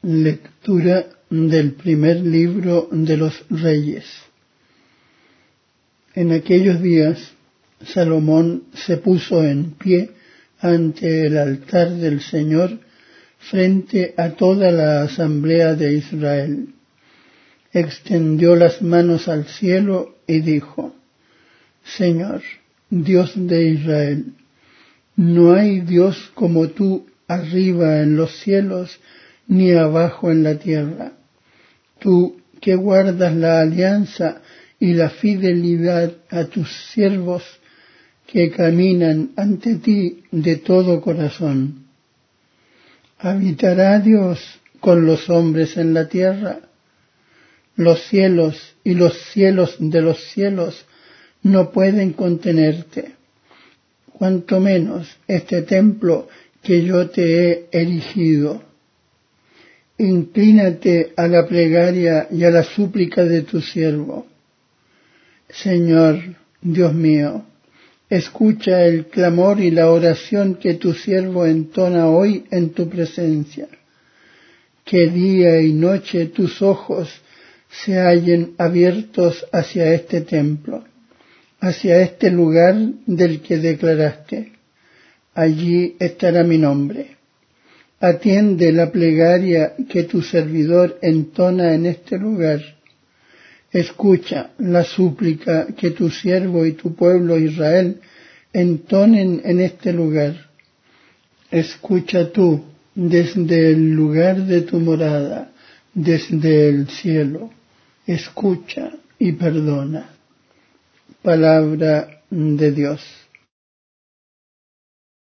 Lectura del primer libro de los Reyes. En aquellos días, Salomón se puso en pie ante el altar del Señor frente a toda la asamblea de Israel. Extendió las manos al cielo y dijo: Señor, Dios de Israel, no hay Dios como tú arriba en los cielos ni abajo en la tierra. Tú que guardas la alianza y la fidelidad a tus siervos que caminan ante ti de todo corazón. ¿Habitará Dios con los hombres en la tierra? Los cielos y los cielos de los cielos no pueden contenerte, cuanto menos este templo que yo te he erigido. Inclínate a la plegaria y a la súplica de tu siervo. Señor, Dios mío, escucha el clamor y la oración que tu siervo entona hoy en tu presencia. Que día y noche tus ojos se hallen abiertos hacia este templo, hacia este lugar del que declaraste: allí estará mi nombre. Atiende la plegaria que tu servidor entona en este lugar. Escucha la súplica que tu siervo y tu pueblo Israel entonen en este lugar. Escucha tú desde el lugar de tu morada, desde el cielo. Escucha y perdona. Palabra de Dios.